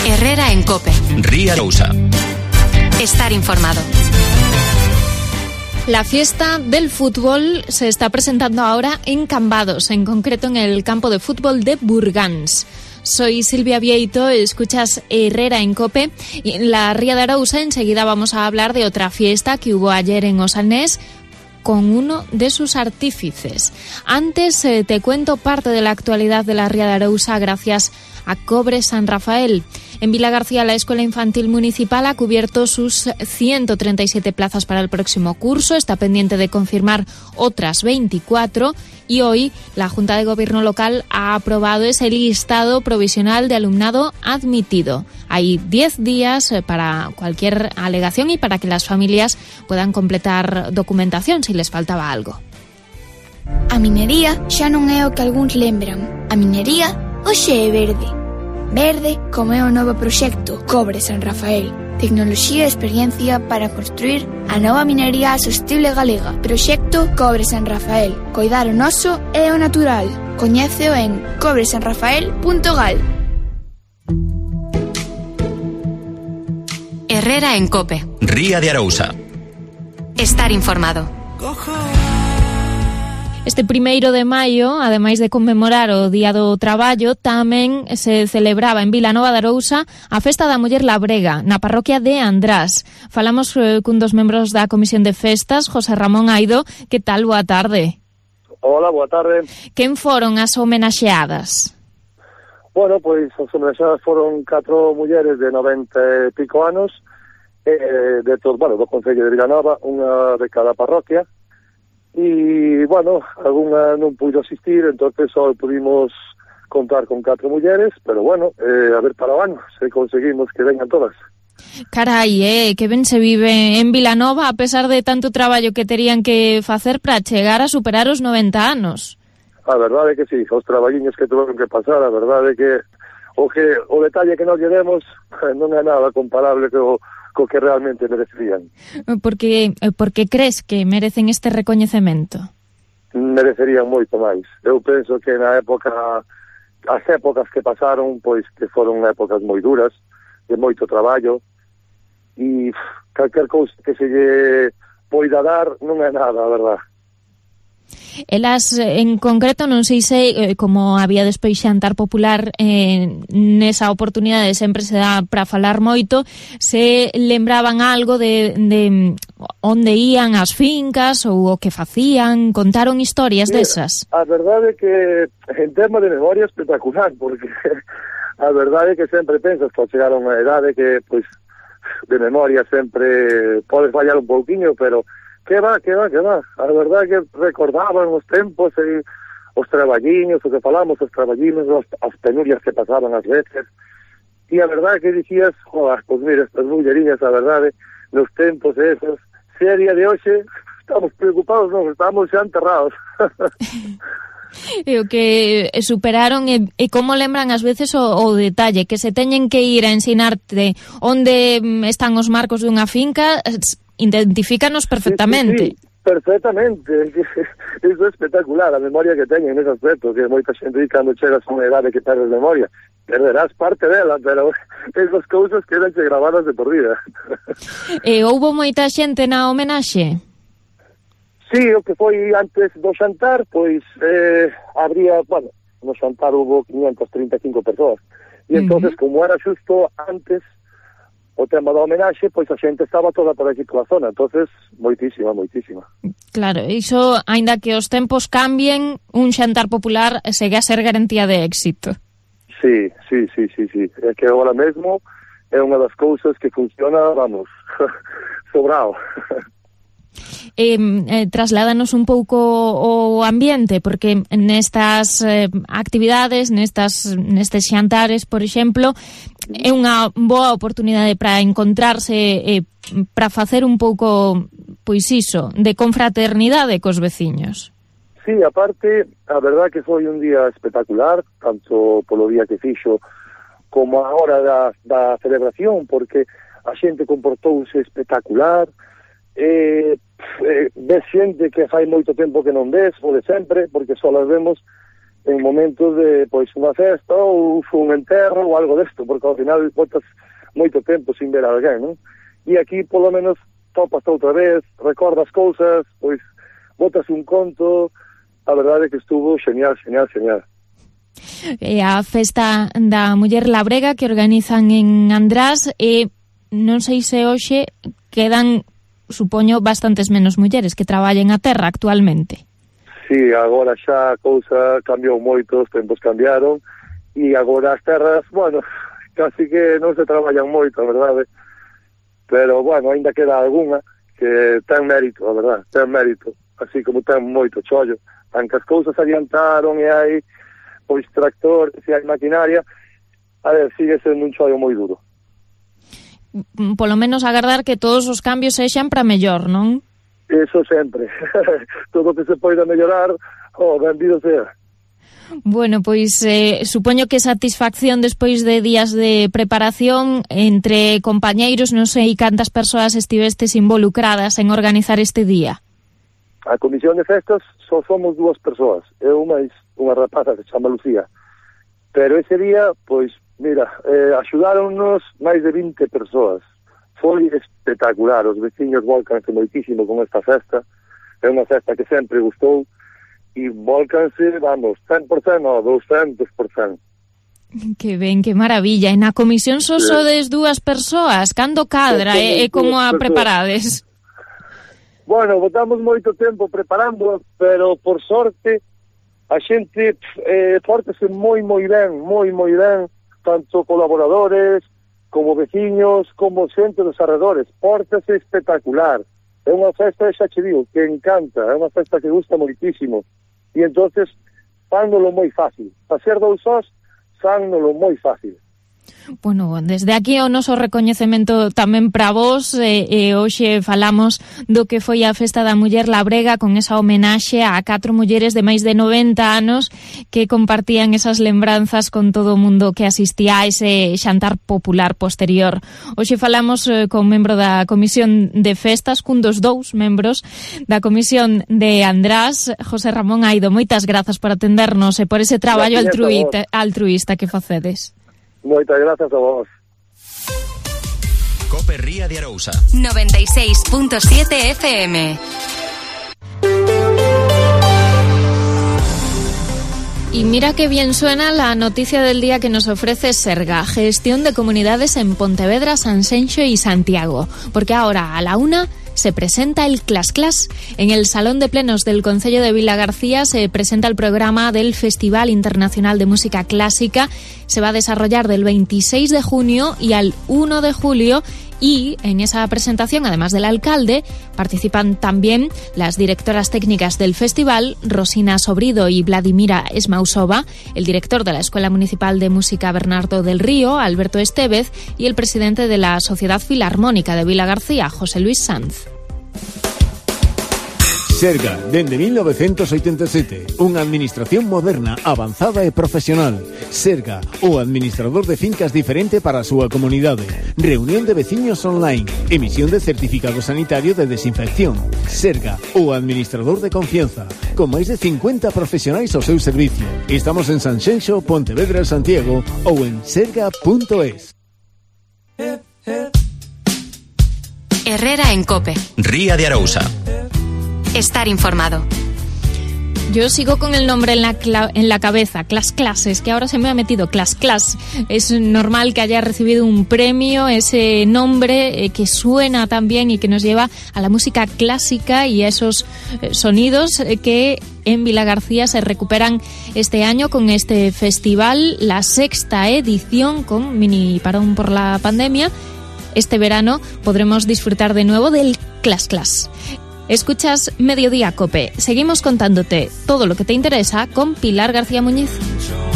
Herrera en COPE. Ría de Arousa. Estar informado. La fiesta del fútbol se está presentando ahora en Cambados, en concreto en el campo de fútbol de Burgans. Soy Silvia Vieito, escuchas Herrera en COPE y en la Ría de Arousa enseguida vamos a hablar de otra fiesta que hubo ayer en Osanés con uno de sus artífices. Antes te cuento parte de la actualidad de la Ría de Arousa gracias a Cobre San Rafael. En Vilagarcía, la Escuela Infantil Municipal ha cubierto sus 137 plazas para el próximo curso. Está pendiente de confirmar otras 24 y hoy la Junta de Gobierno local ha aprobado ese listado provisional de alumnado admitido. Hay 10 días para cualquier alegación y para que las familias puedan completar documentación si les faltaba algo. A minería xa non é o que algúns lembran. A minería hoxe é verde. Verde como é o novo proxecto Cobre San Rafael. Tecnoloxía e experiencia para construir a nova minería sostible galega. Proxecto Cobre San Rafael. Coidar o noso e o natural. Coñéceo en cobresanrafael.gal. Herrera en COPE. Ría de Arousa. Estar informado. Este 1º de maio, ademais de conmemorar o Día do Traballo, tamén se celebraba en Vilanova de Arousa a Festa da Muller Labrega, na parroquia de András. Falamos cun dos membros da Comisión de Festas, José Ramón Aido. Que tal? Boa tarde. Hola, boa tarde. Quen foron as homenaxeadas? Bueno, pois as homenaxeadas foron 4 mulleres de 90 e pico anos, de todos, do Concello de Vilanova, unha de cada parroquia. E, algunha non puido asistir, entonces só pudimos contar con 4 mulleres, pero a ver para o ano, se conseguimos que vengan todas. Carai, que ben se vive en Vilanova a pesar de tanto traballo que terían que facer para chegar a superar os 90 anos. A verdade é que sí, os traballiños que tuveron que pasar, a verdade é que o detalle que nos llevemos non é nada comparable co que realmente merecerían. Por que crees que merecen este recoñecemento? Merecerían moito máis. Eu penso que as épocas que pasaron, pois que foron épocas moi duras, de moito traballo, e calquer cousa que se lle poida dar non é nada, a verdade. Elas, en concreto, non sei se, como había despois xantar popular, nesa oportunidade sempre se dá para falar moito, se lembraban algo de onde ían as fincas ou o que facían, contaron historias desas? A verdade é que, en tema de memoria, espectacular, porque a verdade é que sempre pensas que ao chegar a unha edade que, pois, de memoria sempre podes fallar un pouquiño, pero que va. A verdade é que recordaban os tempos e os traballiños, o que falamos, os traballiños, as penurias que pasaban ás veces. E a verdade é que dicías, pois mira, estas mulleriñas, a verdade, nos tempos esos, se a día de hoxe, estamos preocupados, non, estamos xa enterrados. E o que superaron e como lembran ás veces o detalle, que se teñen que ir a ensinarte onde están os marcos dunha finca, identifícanos perfectamente. Sí, perfectamente. Iso é espectacular, a memoria que teñen nese aspecto, que moita xente cando chegas a unha edade que perdes memoria, perderás parte dela, pero esas cousas quedanche gravadas de por vida. E houbo moita xente na homenaxe? Sí, o que foi antes do xantar, pois habría, no xantar hubo 535 persoas. E entonces, como era xusto antes o tema da homenaxe, pois a xente estaba toda por aquí pola zona, entonces moitísima. Claro, iso, aínda que os tempos cambien, un xantar popular segue a ser garantía de éxito. Sí. É que agora mesmo é unha das cousas que funciona, sobrado. Trasládanos un pouco o ambiente, porque nestas actividades, nestes xantares, por exemplo, é unha boa oportunidade para encontrarse, para facer un pouco, pois iso, de confraternidade cos veciños. Sí, aparte, a verdad que foi un día espectacular, tanto polo día que fixo como a hora da celebración, porque a xente comportouse espectacular. Ves xente que fai moito tempo que non ves, o de sempre, porque só las vemos en momentos de, pois, unha festa ou un enterro ou algo desto, porque ao final botas moito tempo sin ver a alguén, non? E aquí, polo menos, topas outra vez, recordas cousas, pois, botas un conto, a verdade é que estuvo genial. A festa da Muller Labrega que organizan en András, non sei se hoxe quedan, supoño, bastantes menos mulleres que traballen a terra actualmente. Sí, agora xa a cousa cambiou moito, os tempos cambiaron, e agora as terras, bueno, casi que non se traballan moito, a verdade, pero, bueno, ainda queda algunha que ten mérito, a verdade, ten mérito, así como ten moito chollo, aunque as cousas adiantaron e hai, pois, tractores e hai maquinaria, a ver, sigue sendo un chollo moi duro. Polo menos agardar que todos os cambios sexan para mellor, non? Eso sempre. Todo que se poida mellorar, benvido sea. Bueno, pois supoño que satisfacción despois de días de preparación entre compañeiros, non sei cantas persoas estivestes involucradas en organizar este día. A comisión de festas só somos 2 persoas, eu máis unha rapaza que se chama Lucía. Pero ese día, pois, mira, axudáronnos máis de 20 persoas. Foi espectacular, os veciños volcanse moitísimo con esta festa, é unha festa que sempre gustou, e volcanse, vamos, 100% ou 200%. Que ben, que maravilla. E na comisión só sodes 2 persoas, cando cadra, e como a preparades? Bueno, botamos moito tempo preparando, pero por sorte a xente pórtase moi ben, tanto colaboradores, como veciños, como xente dos arredores, pórtase espectacular. É unha festa, xa che digo, que encanta, é unha festa que gusta moitísimo. E entonces, fándolo moi fácil. Para ser 2 sós, fándolo moi fácil. Bueno, desde aquí o noso recoñecemento tamén para vos, e hoxe falamos do que foi a Festa da Muller Labrega con esa homenaxe a 4 mulleres de máis de 90 anos que compartían esas lembranzas con todo o mundo que asistía a ese xantar popular posterior. Hoxe falamos con membro da Comisión de Festas, cun dos 2 membros da Comisión de András, José Ramón Aido. Moitas grazas por atendernos e por ese traballo altruísta que facedes. Moitas grazas a vos. Cope Ría de Arousa 96.7 FM. Y mira qué bien suena la noticia del día que nos ofrece Serga, gestión de comunidades en Pontevedra, Sanxenxo y Santiago, porque ahora a la 1 se presenta el Clas Clas. En el Salón de Plenos del Concello de Vilagarcía se presenta el programa del Festival Internacional de Música Clásica. Se va a desarrollar del 26 de junio y al 1 de julio. Y en esa presentación, además del alcalde, participan también las directoras técnicas del festival, Rosina Sobrido y Vladimira Esmausova, el director de la Escuela Municipal de Música Bernardo del Río, Alberto Estevez, y el presidente de la Sociedad Filarmónica de Vilagarcía, José Luis Sanz. Serga, dende 1987, unha administración moderna, avanzada e profesional. Serga, o administrador de fincas diferente para a súa comunidade. Reunión de veciños online. Emisión de certificado sanitario de desinfección. Serga, o administrador de confianza. Con máis de 50 profesionais ao seu servicio. Estamos en Sanxenxo, Pontevedra, Santiago ou en serga.es. Herrera en COPE. Ría de Arousa. Estar informado. Yo sigo con el nombre en la cabeza, Clas Clas, es que ahora se me ha metido Clas Clas. Es normal que haya recibido un premio, ese nombre que suena tan bien y que nos lleva a la música clásica y a esos sonidos que en Vilagarcía se recuperan este año con este festival, la 6ª edición con mini parón por la pandemia. Este verano podremos disfrutar de nuevo del Clas Clas. Escuchas Mediodía Cope. Seguimos contándote todo lo que te interesa con Pilar García Muñiz.